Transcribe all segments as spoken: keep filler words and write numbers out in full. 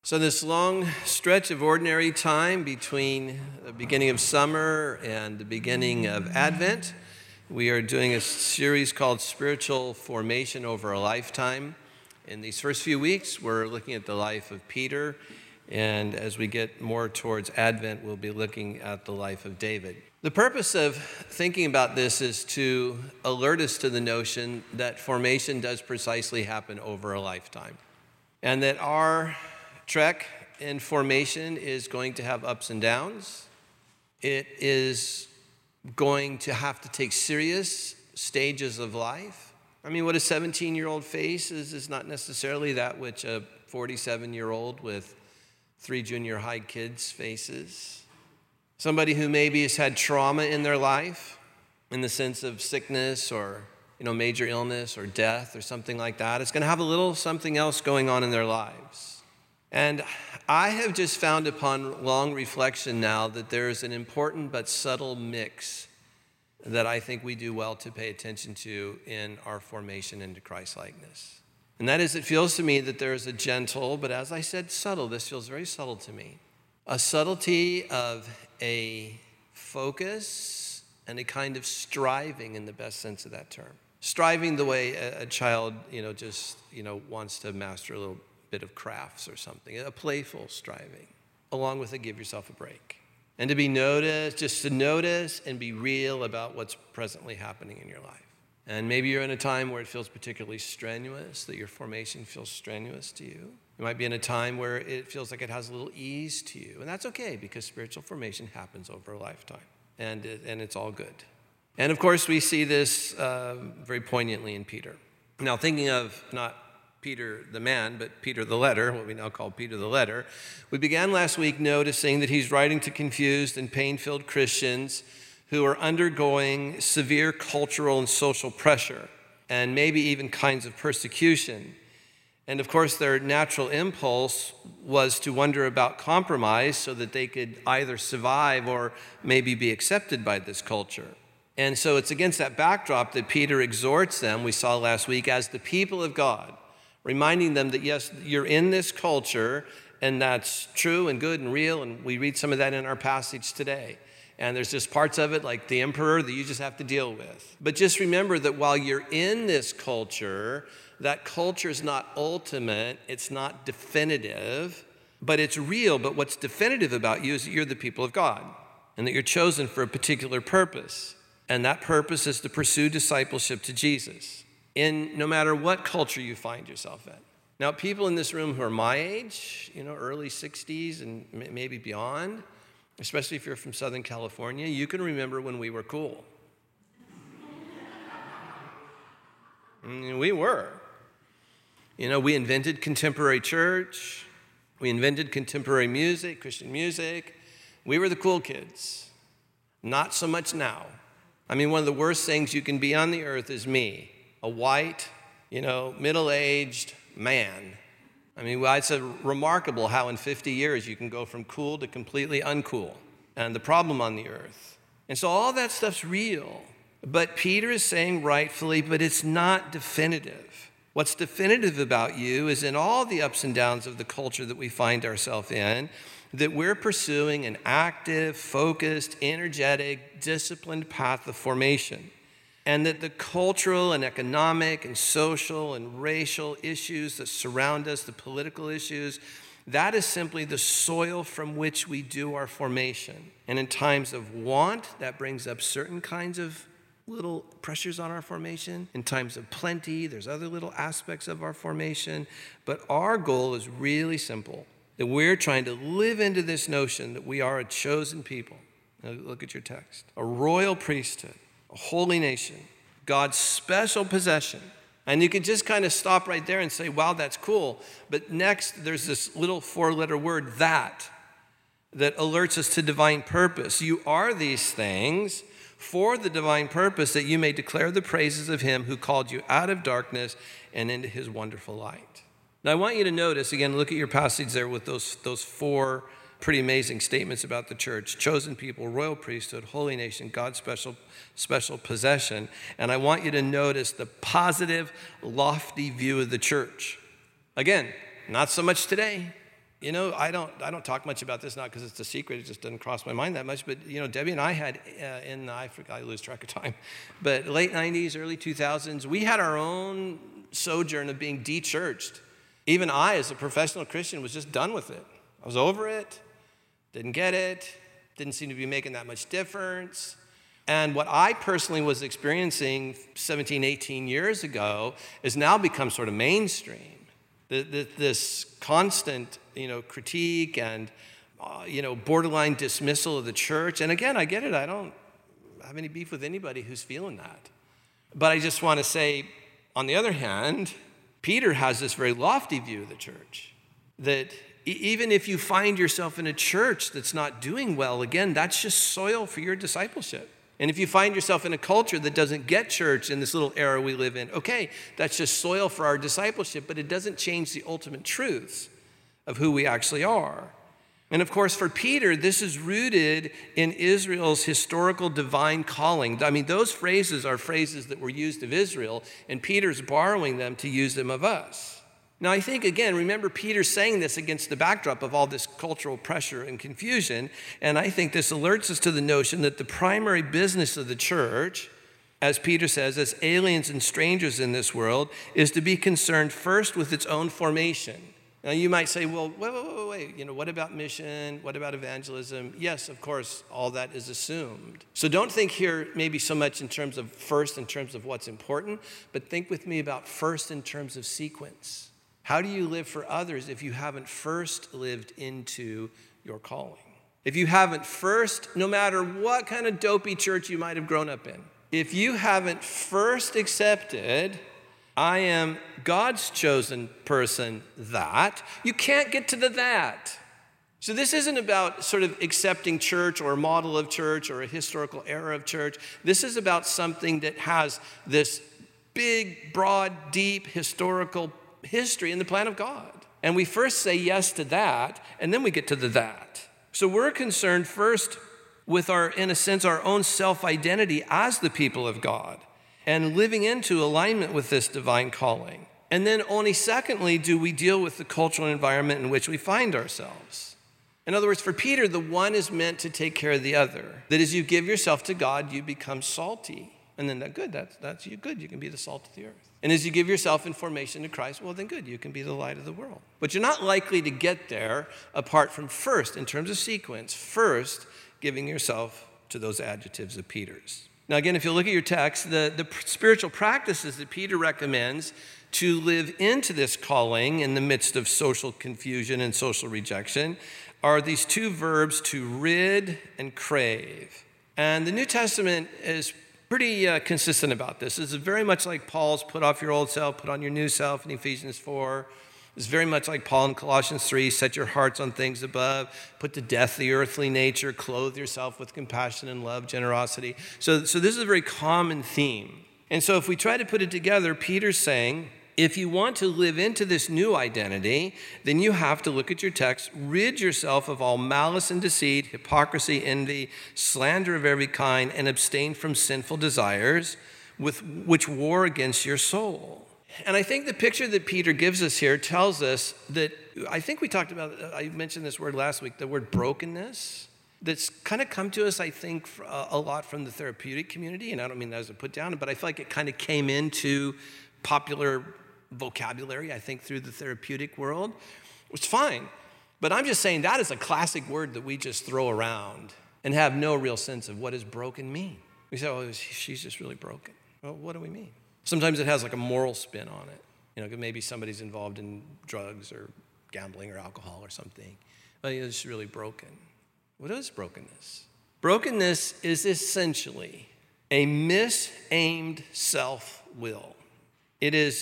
So this long stretch of ordinary time between the beginning of summer and the beginning of Advent, we are doing a series called Spiritual Formation Over a Lifetime. In these first few weeks, we're looking at the life of Peter, and as we get more towards Advent, we'll be looking at the life of David. The purpose of thinking about this is to alert us to the notion that formation does precisely happen over a lifetime, and that our trek in formation is going to have ups and downs. It is going to have to take serious stages of life. I mean, what a seventeen-year-old faces is not necessarily that which a forty-seven-year-old with three junior high kids faces. Somebody who maybe has had trauma in their life in the sense of sickness or, you know, major illness or death or something like that, is going to have a little something else going on in their lives. And I have just found upon long reflection now that there is an important but subtle mix that I think we do well to pay attention to in our formation into Christ-likeness. And that is, it feels to me that there is a gentle, but as I said, subtle, this feels very subtle to me, a subtlety of a focus and a kind of striving in the best sense of that term. Striving the way a, a child, you know, just, you know, wants to master a little bit of crafts or something, a playful striving, along with a give yourself a break. And to be noticed, just to notice and be real about what's presently happening in your life. And maybe you're in a time where it feels particularly strenuous, that your formation feels strenuous to you. You might be in a time where it feels like it has a little ease to you. And that's okay, because spiritual formation happens over a lifetime. And, it, and it's all good. And of course, we see this uh, very poignantly in Peter. Now, thinking of not Peter the man, but Peter the letter, what we now call Peter the letter, we began last week noticing that he's writing to confused and pain-filled Christians who are undergoing severe cultural and social pressure, and maybe even kinds of persecution. And of course, their natural impulse was to wonder about compromise so that they could either survive or maybe be accepted by this culture. And so it's against that backdrop that Peter exhorts them, we saw last week, as the people of God, reminding them that, yes, you're in this culture, and that's true and good and real, and we read some of that in our passage today. And there's just parts of it, like the emperor, that you just have to deal with. But just remember that while you're in this culture, that culture is not ultimate, it's not definitive, but it's real. But what's definitive about you is that you're the people of God, and that you're chosen for a particular purpose. And that purpose is to pursue discipleship to Jesus, in no matter what culture you find yourself in. Now, people in this room who are my age, you know, early sixties and maybe beyond, especially if you're from Southern California, you can remember when we were cool. I mean, we were. You know, we invented contemporary church. We invented contemporary music, Christian music. We were the cool kids. Not so much now. I mean, one of the worst things you can be on the earth is me. A white, you know, middle-aged man. I mean, well, it's a remarkable how in fifty years you can go from cool to completely uncool, and the problem on the earth. And so all that stuff's real. But Peter is saying rightfully, but it's not definitive. What's definitive about you is in all the ups and downs of the culture that we find ourselves in, that we're pursuing an active, focused, energetic, disciplined path of formation. And that the cultural and economic and social and racial issues that surround us, the political issues, that is simply the soil from which we do our formation. And in times of want, that brings up certain kinds of little pressures on our formation. In times of plenty, there's other little aspects of our formation. But our goal is really simple, that we're trying to live into this notion that we are a chosen people. Now look at your text. A royal priesthood. A holy nation, God's special possession. And you could just kind of stop right there and say, wow, that's cool. But next, there's this little four-letter word, that, that alerts us to divine purpose. You are these things for the divine purpose, that you may declare the praises of him who called you out of darkness and into his wonderful light. Now, I want you to notice, again, look at your passage there with those, those four pretty amazing statements about the church: chosen people, royal priesthood, holy nation, God's special special possession. And I want you to notice the positive, lofty view of the church. Again, not so much today. You know, I don't I don't talk much about this, not because it's a secret, it just doesn't cross my mind that much, but, you know, Debbie and I had, uh, in, I forgot, I lose track of time, but late nineties, early two thousands, we had our own sojourn of being de-churched. Even I, as a professional Christian, was just done with it. I was over it, didn't get it, didn't seem to be making that much difference. And what I personally was experiencing seventeen, eighteen years ago has now become sort of mainstream. The, the, this constant, you know, critique and, uh, you know, borderline dismissal of the church. And again, I get it. I don't have any beef with anybody who's feeling that. But I just want to say, on the other hand, Peter has this very lofty view of the church, that e- even if you find yourself in a church that's not doing well, again, that's just soil for your discipleship. And if you find yourself in a culture that doesn't get church in this little era we live in, okay, that's just soil for our discipleship, but it doesn't change the ultimate truths of who we actually are. And of course, for Peter, this is rooted in Israel's historical divine calling. I mean, those phrases are phrases that were used of Israel, and Peter's borrowing them to use them of us. Now, I think, again, remember Peter saying this against the backdrop of all this cultural pressure and confusion, and I think this alerts us to the notion that the primary business of the church, as Peter says, as aliens and strangers in this world, is to be concerned first with its own formation. Now, you might say, well, wait, wait, wait, wait, you know, what about mission? What about evangelism? Yes, of course, all that is assumed. So don't think here maybe so much in terms of first, in terms of what's important, but think with me about first in terms of sequence. How do you live for others if you haven't first lived into your calling? If you haven't first, no matter what kind of dopey church you might have grown up in, if you haven't first accepted, I am God's chosen person, that, you can't get to the that. So this isn't about sort of accepting church or a model of church or a historical era of church. This is about something that has this big, broad, deep historical history in the plan of God. And we first say yes to that, and then we get to the that. So we're concerned first with our, in a sense, our own self-identity as the people of God and living into alignment with this divine calling. And then only secondly do we deal with the cultural environment in which we find ourselves. In other words, for Peter, the one is meant to take care of the other. That as you give yourself to God, you become salty. And then that good, that's, that's you good, you can be the salt of the earth. And as you give yourself in formation to Christ, well then good, you can be the light of the world. But you're not likely to get there apart from first, in terms of sequence, first giving yourself to those adjectives of Peter's. Now again, if you look at your text, the, the spiritual practices that Peter recommends to live into this calling in the midst of social confusion and social rejection are these two verbs, to rid and crave. And the New Testament is pretty uh, consistent about this. This is very much like Paul's put off your old self, put on your new self in Ephesians four. It's very much like Paul in Colossians three, set your hearts on things above, put to death the earthly nature, clothe yourself with compassion and love, generosity. So, so this is a very common theme. And so if we try to put it together, Peter's saying, if you want to live into this new identity, then you have to look at your text, rid yourself of all malice and deceit, hypocrisy, envy, slander of every kind, and abstain from sinful desires with which war against your soul. And I think the picture that Peter gives us here tells us that, I think we talked about, I mentioned this word last week, the word brokenness. That's kind of come to us, I think, a lot from the therapeutic community, and I don't mean that as a put down, but I feel like it kind of came into popular vocabulary, I think, through the therapeutic world, which is fine. But I'm just saying that is a classic word that we just throw around and have no real sense of what does broken mean. We say, oh, she's just really broken. Well, what do we mean? Sometimes it has like a moral spin on it. You know, maybe somebody's involved in drugs or gambling or alcohol or something. But it's just really broken. What is brokenness? Brokenness is essentially a misaimed self-will. It is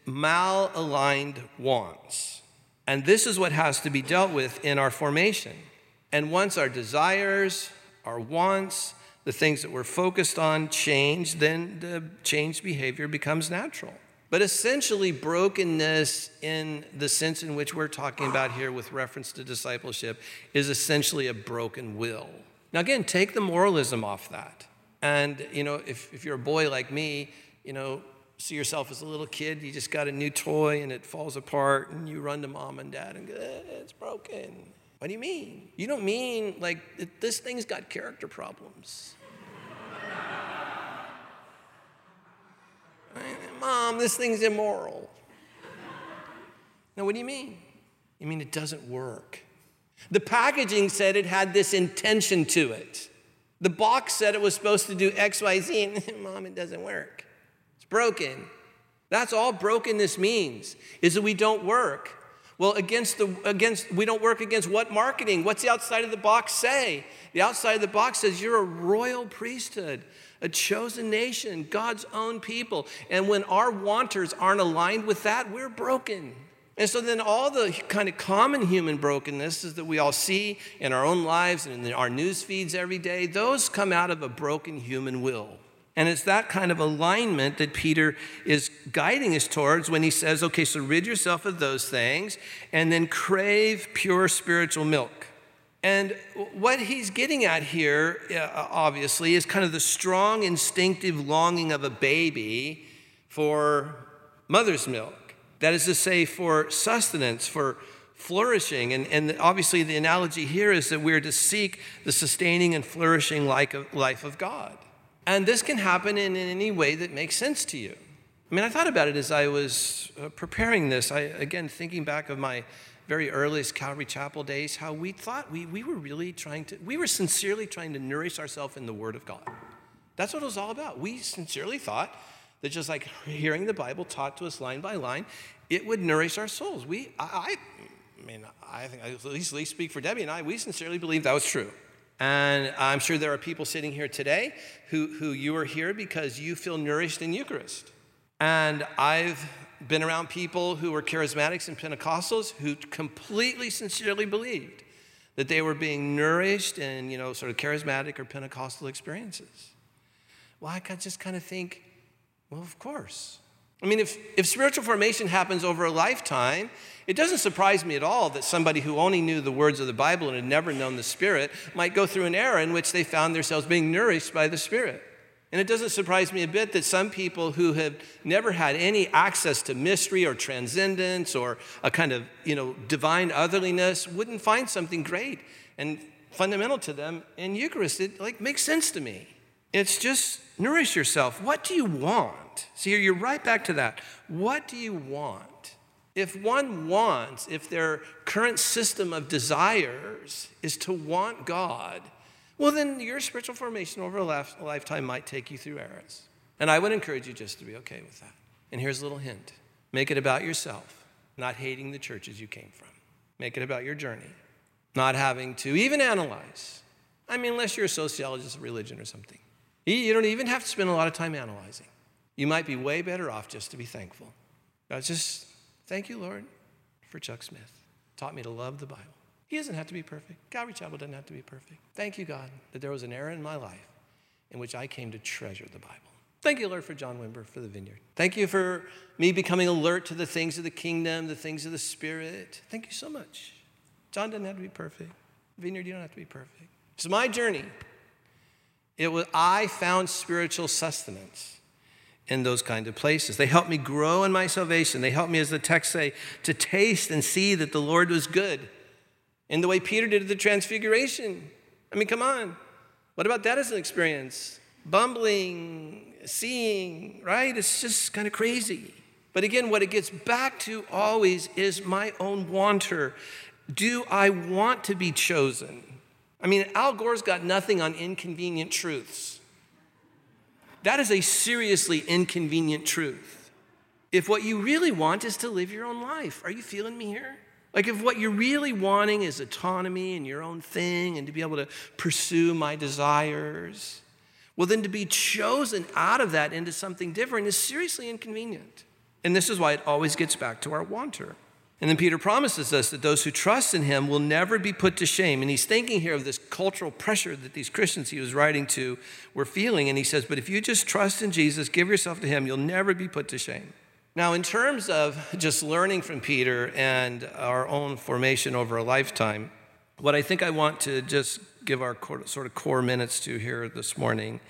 malaligned wants. And this is what has to be dealt with in our formation. And once our desires, our wants, the things that we're focused on change, then the changed behavior becomes natural. But essentially, brokenness in the sense in which we're talking about here with reference to discipleship is essentially a broken will. Now again, take the moralism off that. And, you know, if, if you're a boy like me, you know, see yourself as a little kid. You just got a new toy and it falls apart and you run to mom and dad and go, eh, it's broken. What do you mean? You don't mean like this thing's got character problems. Mom, this thing's immoral. No, what do you mean? You mean it doesn't work. The packaging said it had this intention to it. The box said it was supposed to do X, Y, Z, and Mom, it doesn't work. It's broken. That's all brokenness means, is that we don't work. Well, against the against we don't work against what marketing? What's the outside of the box say? The outside of the box says you're a royal priesthood, a chosen nation, God's own people. And when our wanters aren't aligned with that, we're broken. And so then all the kind of common human brokenness is that we all see in our own lives and in our news feeds every day, those come out of a broken human will. And it's that kind of alignment that Peter is guiding us towards when he says, okay, so rid yourself of those things and then crave pure spiritual milk. And what he's getting at here, obviously, is kind of the strong instinctive longing of a baby for mother's milk. That is to say, for sustenance, for flourishing. And, and obviously the analogy here is that we're to seek the sustaining and flourishing life of God. And this can happen in, in any way that makes sense to you. I mean, I thought about it as I was uh, preparing this. I, again, thinking back of my very earliest Calvary Chapel days, how we thought we, we were really trying to, we were sincerely trying to nourish ourselves in the Word of God. That's what it was all about. We sincerely thought that just like hearing the Bible taught to us line by line, it would nourish our souls. We, I, I mean, I think, at least, at least speak for Debbie and I, we sincerely believe that was true. And I'm sure there are people sitting here today who, who you are here because you feel nourished in Eucharist. And I've been around people who were charismatics and Pentecostals who completely sincerely believed that they were being nourished in, you know, sort of charismatic or Pentecostal experiences. Well, I just kind of think, well, of course. I mean, if, if spiritual formation happens over a lifetime, it doesn't surprise me at all that somebody who only knew the words of the Bible and had never known the Spirit might go through an era in which they found themselves being nourished by the Spirit. And it doesn't surprise me a bit that some people who have never had any access to mystery or transcendence or a kind of, you know, divine otherliness wouldn't find something great and fundamental to them in Eucharist. It like makes sense to me. It's just nourish yourself. What do you want? See, you're right back to that. What do you want? If one wants, if their current system of desires is to want God, well, then your spiritual formation over a lifetime might take you through eras. And I would encourage you just to be okay with that. And here's a little hint. Make it about yourself, not hating the churches you came from. Make it about your journey, not having to even analyze. I mean, unless you're a sociologist of religion or something. You don't even have to spend a lot of time analyzing. You might be way better off just to be thankful. God, just thank you, Lord, for Chuck Smith. Taught me to love the Bible. He doesn't have to be perfect. Calvary Chapel doesn't have to be perfect. Thank you, God, that there was an era in my life in which I came to treasure the Bible. Thank you, Lord, for John Wimber, for the Vineyard. Thank you for me becoming alert to the things of the kingdom, the things of the Spirit. Thank you so much. John doesn't have to be perfect. Vineyard, you don't have to be perfect. It's my journey. It was, I found spiritual sustenance in those kind of places. They helped me grow in my salvation. They helped me, as the text say, to taste and see that the Lord was good. In the way Peter did at the Transfiguration. I mean, come on. What about that as an experience? Bumbling, seeing, right? It's just kind of crazy. But again, what it gets back to always is my own wanter. Do I want to be chosen? I mean, Al Gore's got nothing on inconvenient truths. That is a seriously inconvenient truth. If what you really want is to live your own life, are you feeling me here? Like if what you're really wanting is autonomy and your own thing and to be able to pursue my desires, well, then to be chosen out of that into something different is seriously inconvenient. And this is why it always gets back to our wanter. And then Peter promises us that those who trust in him will never be put to shame. And he's thinking here of this cultural pressure that these Christians he was writing to were feeling. And he says, but if you just trust in Jesus, give yourself to him, you'll never be put to shame. Now, in terms of just learning from Peter and our own formation over a lifetime, what I think I want to just give our core, sort of core minutes to here this morning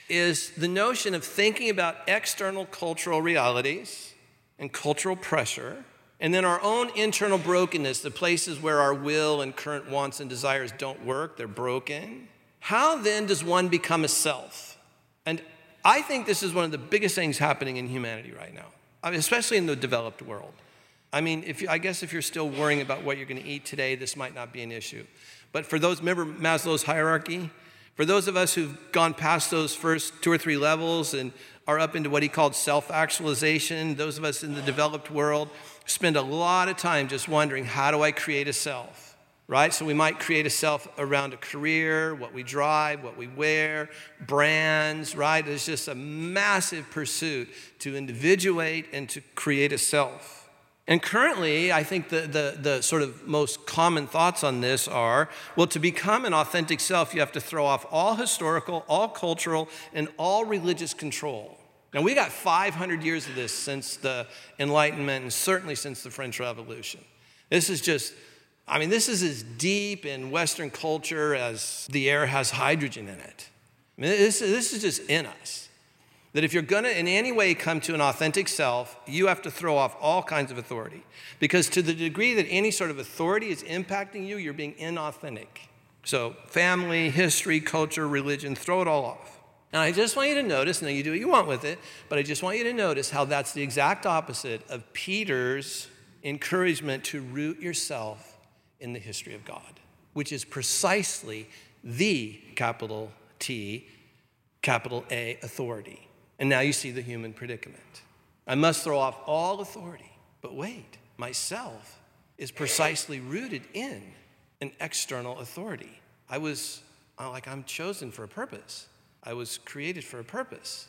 is the notion of thinking about external cultural realities and cultural pressure, and then our own internal brokenness, the places where our will and current wants and desires don't work, they're broken. How then does one become a self? And I think this is one of the biggest things happening in humanity right now, I mean, especially in the developed world. I mean, if you, I guess if you're still worrying about what you're going to eat today, this might not be an issue. But for those, remember Maslow's hierarchy? For those of us who've gone past those first two or three levels and are up into what he called self-actualization, those of us in the developed world spend a lot of time just wondering, how do I create a self, right? So we might create a self around a career, what we drive, what we wear, brands, right? It's just a massive pursuit to individuate and to create a self. And currently, I think the, the, the sort of most common thoughts on this are, well, to become an authentic self, you have to throw off all historical, all cultural, and all religious control. Now, we got five hundred years of this since the Enlightenment and certainly since the French Revolution. This is just, I mean, this is as deep in Western culture as the air has hydrogen in it. I mean, this, this is just in us. That if you're gonna in any way come to an authentic self, you have to throw off all kinds of authority. Because to the degree that any sort of authority is impacting you, you're being inauthentic. So family, history, culture, religion, throw it all off. And I just want you to notice, now you do what you want with it, but I just want you to notice how that's the exact opposite of Peter's encouragement to root yourself in the history of God, which is precisely the capital T, capital A authority. And now you see the human predicament. I must throw off all authority. But wait, myself is precisely rooted in an external authority. I was, like, I'm chosen for a purpose. I was created for a purpose.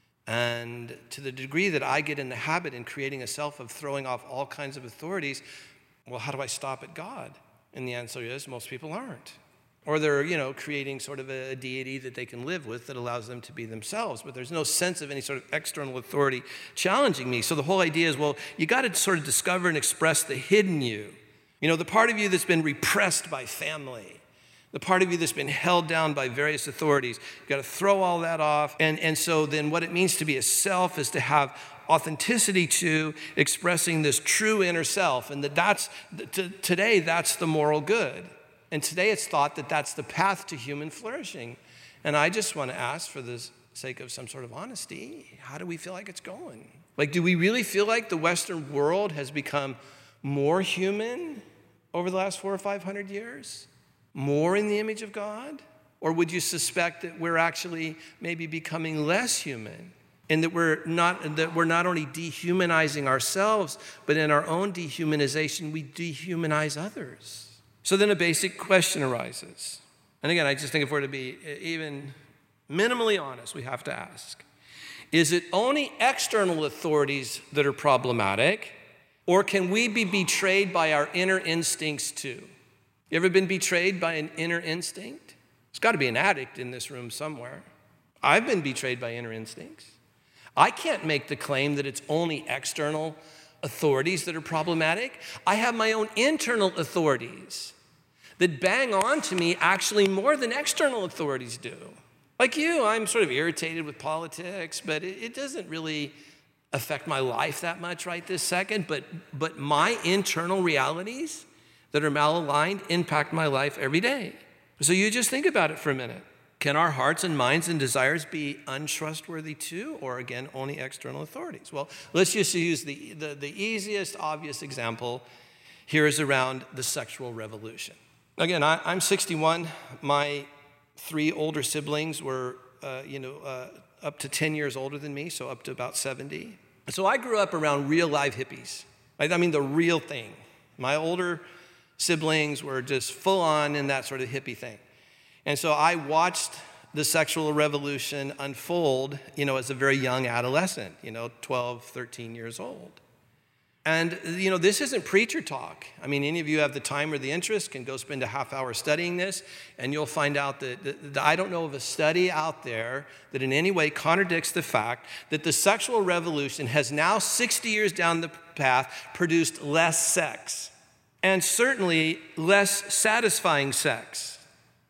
And to the degree that I get in the habit in creating a self of throwing off all kinds of authorities, well, how do I stop at God? And the answer is most people aren't. Or they're, you know, creating sort of a deity that they can live with that allows them to be themselves. But there's no sense of any sort of external authority challenging me. So the whole idea is, well, you got to sort of discover and express the hidden you. You know, the part of you that's been repressed by family. The part of you that's been held down by various authorities. You've got to throw all that off. And, and so then what it means to be a self is to have authenticity to expressing this true inner self. And that that's, t- today, that's the moral good. And today it's thought that that's the path to human flourishing. And I just want to ask, for the sake of some sort of honesty, how do we feel like it's going? Like, do we really feel like the Western world has become more human over the last four or five hundred years? More in the image of God? Or would you suspect that we're actually maybe becoming less human? And that we're not that we're not only dehumanizing ourselves, but in our own dehumanization, we dehumanize others. So then a basic question arises. And again, I just think if we're to be even minimally honest, we have to ask, is it only external authorities that are problematic, or can we be betrayed by our inner instincts too? You ever been betrayed by an inner instinct? There's got to be an addict in this room somewhere. I've been betrayed by inner instincts. I can't make the claim that it's only external authorities that are problematic. I have my own internal authorities that bang on to me actually more than external authorities do. Like you, I'm sort of irritated with politics, but it, it doesn't really affect my life that much right this second. But, but my internal realities that are malaligned impact my life every day. So you just think about it for a minute. Can our hearts and minds and desires be untrustworthy too, or again, only external authorities? Well, let's just use the, the, the easiest, obvious example here is around the sexual revolution. Again, I, I'm sixty-one. My three older siblings were, uh, you know, uh, up to ten years older than me, so up to about seventy. So I grew up around real live hippies. Right? I mean, the real thing. My older siblings were just full on in that sort of hippie thing. And so I watched the sexual revolution unfold, you know, as a very young adolescent, you know, twelve, thirteen years old. And, you know, this isn't preacher talk. I mean, any of you have the time or the interest can go spend a half hour studying this, and you'll find out that, that, that I don't know of a study out there that in any way contradicts the fact that the sexual revolution has now, sixty years down the path, produced less sex, and certainly less satisfying sex.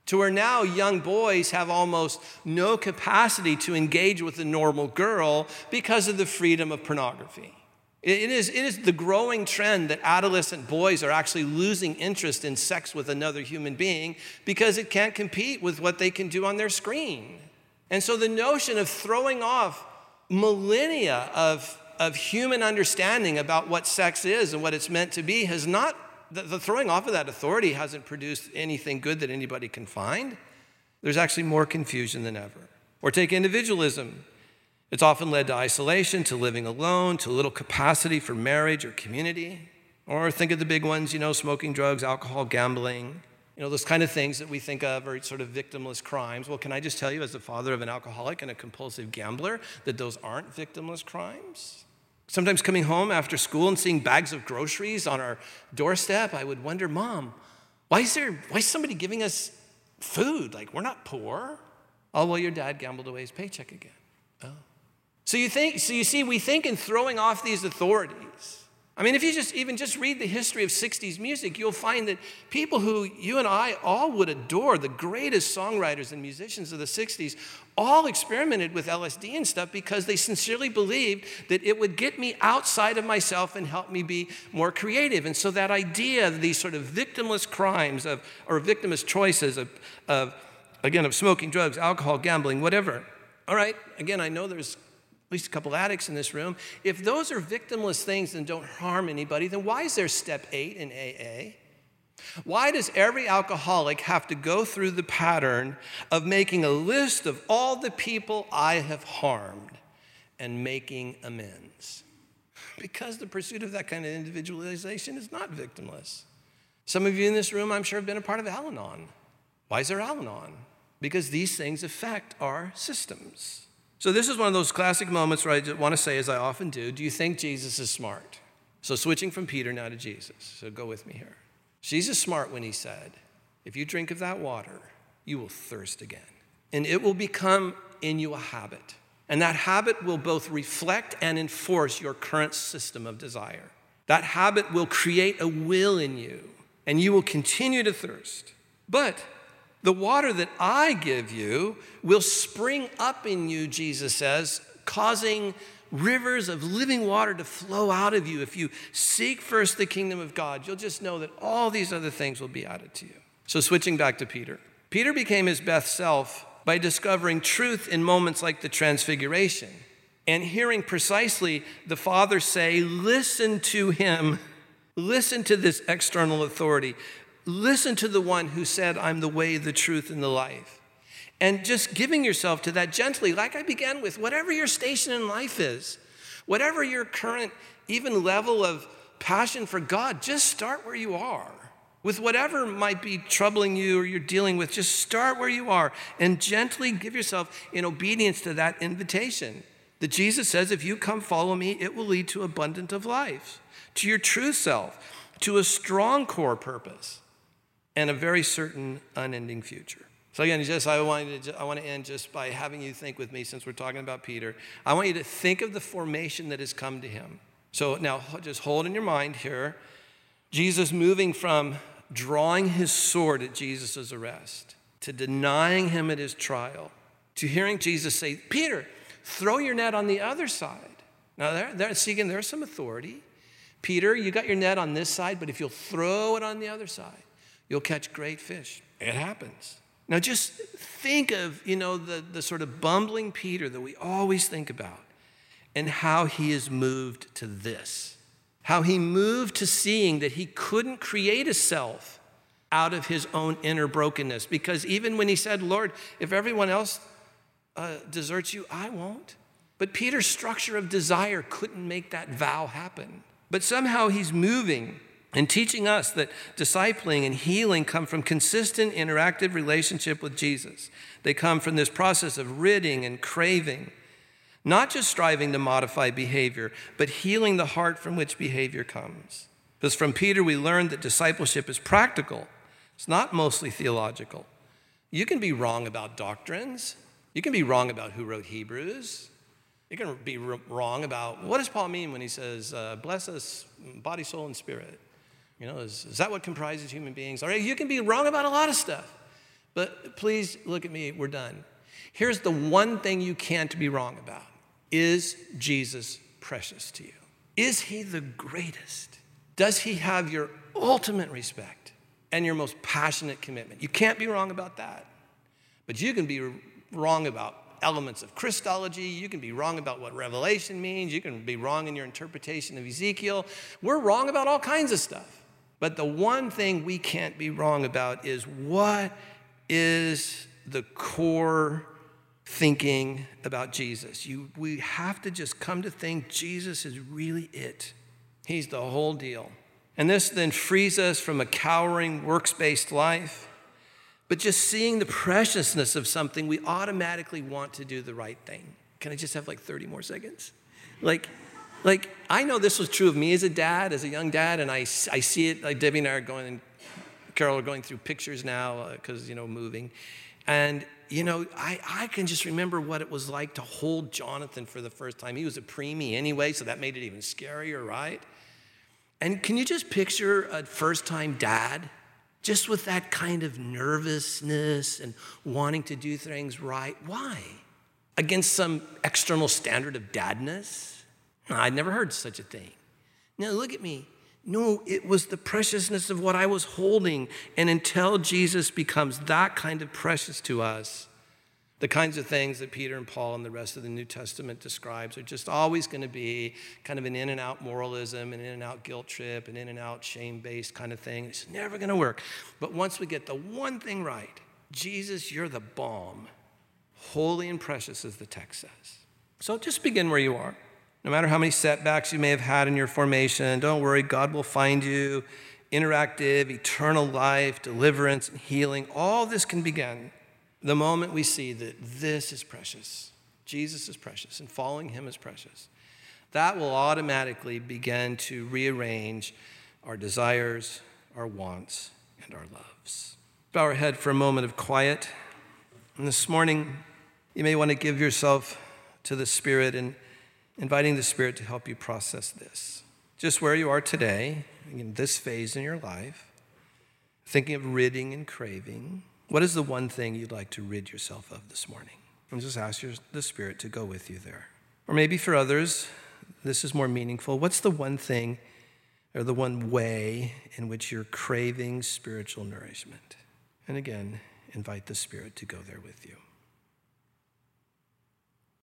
to where now young boys have almost no capacity to engage with a normal girl because of the freedom of pornography. It is, it is the growing trend that adolescent boys are actually losing interest in sex with another human being because it can't compete with what they can do on their screen. And so the notion of throwing off millennia of, of human understanding about what sex is and what it's meant to be has not The, the throwing off of that authority hasn't produced anything good that anybody can find. There's actually more confusion than ever. Or take individualism. It's often led to isolation, to living alone, to little capacity for marriage or community. Or think of the big ones, you know, smoking, drugs, alcohol, gambling. You know, those kind of things that we think of are sort of victimless crimes. Well, can I just tell you, as the father of an alcoholic and a compulsive gambler, that those aren't victimless crimes? Sometimes coming home after school and seeing bags of groceries on our doorstep, I would wonder, Mom, why is there, why is somebody giving us food? Like, we're not poor. Oh, well, your dad gambled away his paycheck again. Oh. So you think, so you see, we think in throwing off these authorities. I mean, if you just even just read the history of sixties music, you'll find that people who you and I all would adore, the greatest songwriters and musicians of the sixties, all experimented with L S D and stuff because they sincerely believed that it would get me outside of myself and help me be more creative. And so that idea of these sort of victimless crimes of, or victimless choices of, of, again, of smoking, drugs, alcohol, gambling, whatever. All right, again, I know there's at least a couple addicts in this room. If those are victimless things and don't harm anybody, then why is there step eight in A A? Why does every alcoholic have to go through the pattern of making a list of all the people I have harmed and making amends? Because the pursuit of that kind of individualization is not victimless. Some of you in this room, I'm sure, have been a part of Al-Anon. Why is there Al-Anon? Because these things affect our systems. So this is one of those classic moments where I want to say, as I often do, do you think Jesus is smart? So switching from Peter now to Jesus. So go with me here. Jesus is smart when he said, if you drink of that water, you will thirst again. And it will become in you a habit. And that habit will both reflect and enforce your current system of desire. That habit will create a will in you, and you will continue to thirst. But the water that I give you will spring up in you, Jesus says, causing rivers of living water to flow out of you. If you seek first the kingdom of God, you'll just know that all these other things will be added to you. So switching back to Peter. Peter became his best self by discovering truth in moments like the Transfiguration and hearing precisely the Father say, listen to him, listen to this external authority. Listen to the one who said, I'm the way, the truth, and the life. And just giving yourself to that gently, like I began with, whatever your station in life is, whatever your current even level of passion for God, just start where you are. With whatever might be troubling you or you're dealing with, just start where you are and gently give yourself in obedience to that invitation that Jesus says, if you come follow me, it will lead to abundance of life, to your true self, to a strong core purpose, and a very certain unending future. So again, just I want to I want to end just by having you think with me, since we're talking about Peter. I want you to think of the formation that has come to him. So now just hold in your mind here, Jesus moving from drawing his sword at Jesus' arrest to denying him at his trial, to hearing Jesus say, Peter, throw your net on the other side. Now there, there see again, there's some authority. Peter, you got your net on this side, but if you'll throw it on the other side, you'll catch great fish. It happens. Now just think of, you know, the, the sort of bumbling Peter that we always think about and how he is moved to this. How he moved to seeing that he couldn't create a self out of his own inner brokenness. Because even when he said, Lord, if everyone else uh, deserts you, I won't. But Peter's structure of desire couldn't make that vow happen. But somehow he's moving and teaching us that discipling and healing come from consistent interactive relationship with Jesus. They come from this process of ridding and craving, not just striving to modify behavior, but healing the heart from which behavior comes. Because from Peter, we learned that discipleship is practical. It's not mostly theological. You can be wrong about doctrines. You can be wrong about who wrote Hebrews. You can be wrong about, what does Paul mean when he says, uh, bless us, body, soul, and spirit? You know, is, is that what comprises human beings? All right, you can be wrong about a lot of stuff. But please look at me, we're done. Here's the one thing you can't be wrong about. Is Jesus precious to you? Is he the greatest? Does he have your ultimate respect and your most passionate commitment? You can't be wrong about that. But you can be wrong about elements of Christology. You can be wrong about what Revelation means. You can be wrong in your interpretation of Ezekiel. We're wrong about all kinds of stuff. But the one thing we can't be wrong about is what is the core thinking about Jesus. You, we have to just come to think Jesus is really it. He's the whole deal. And this then frees us from a cowering, works-based life. But just seeing the preciousness of something, we automatically want to do the right thing. Can I just have like thirty more seconds? Like, like I know this was true of me as a dad, as a young dad, and I, I see it, like Debbie and I are going, and Carol are going through pictures now because, uh, you know, moving. And, you know, I, I can just remember what it was like to hold Jonathan for the first time. He was a preemie anyway, so that made it even scarier, right? And can you just picture a first-time dad just with that kind of nervousness and wanting to do things right? Why? Against some external standard of dadness? No, I'd never heard such a thing. Now, look at me. No, it was the preciousness of what I was holding. And until Jesus becomes that kind of precious to us, the kinds of things that Peter and Paul and the rest of the New Testament describes are just always going to be kind of an in and out moralism, an in and out guilt trip, an in and out shame-based kind of thing. It's never going to work. But once we get the one thing right, Jesus, you're the balm, holy and precious, as the text says. So just begin where you are. No matter how many setbacks you may have had in your formation, don't worry, God will find you. Interactive, eternal life, deliverance, and healing, all this can begin the moment we see that this is precious. Jesus is precious, and following him is precious. That will automatically begin to rearrange our desires, our wants, and our loves. Bow our head for a moment of quiet. And this morning, you may want to give yourself to the Spirit and inviting the Spirit to help you process this. Just where you are today, in this phase in your life, thinking of ridding and craving, what is the one thing you'd like to rid yourself of this morning? And just ask your, the Spirit to go with you there. Or maybe for others, this is more meaningful. What's the one thing or the one way in which you're craving spiritual nourishment? And again, invite the Spirit to go there with you.